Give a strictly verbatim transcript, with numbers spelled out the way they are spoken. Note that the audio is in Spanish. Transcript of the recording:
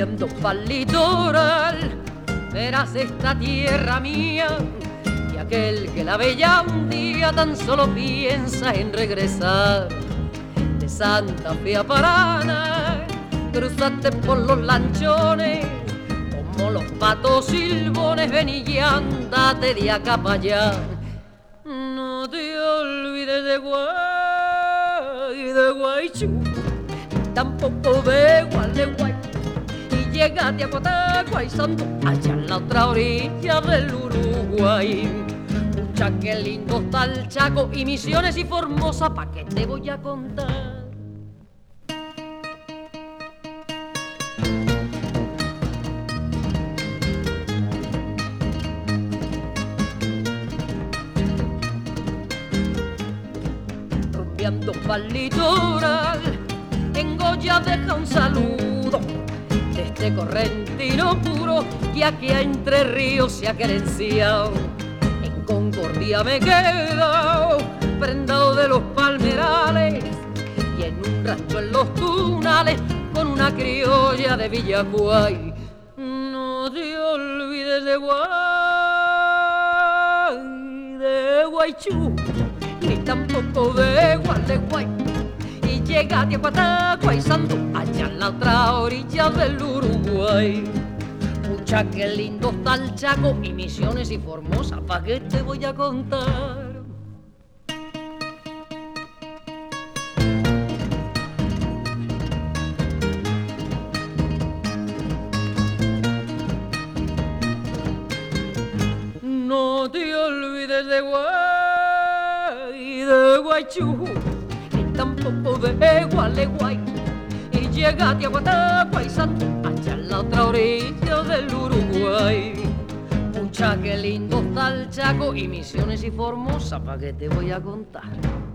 rumbeando pa'l litoral, verás esta tierra mía, y aquel que la ve ya un día tan solo piensa en regresar. De Santa Fe a Paraná, cruzaste por los lanchones, como los patos silbones, ven y andate de acá para allá. No te olvides de Guay, de Guaychú, tampoco de Gualeguay, y llegate a Coatagua y Santo, allá en la otra orilla del Uruguay. Pucha, qué lindo está el Chaco y Misiones y Formosa, pa' que te voy a contar. Rumbeando pa'l litoral, en Goya deja un saludo de este correntino puro que aquí a Entre Ríos se ha querenciado. En Concordia me he quedado prendado de los palmerales, y en un rancho en los Tunales con una criolla de Villaguay. No te olvides de Guay, de Guaychú, ni tampoco de Gualeguay, y llegate a Coatagua y Santo, allá en la otra orilla del Uruguay. Pucha, qué lindo está el Chaco y Misiones y Formosa, pa' que te voy a contar. No te olvides de Guay, de Guaychú, ni tampoco de Gualeguay, y llegate a Coatagua y Santo, allá en la otra orilla del Uruguay. Pucha, qué lindo está el Chaco y Misiones y Formosa, pa' que te voy a contar.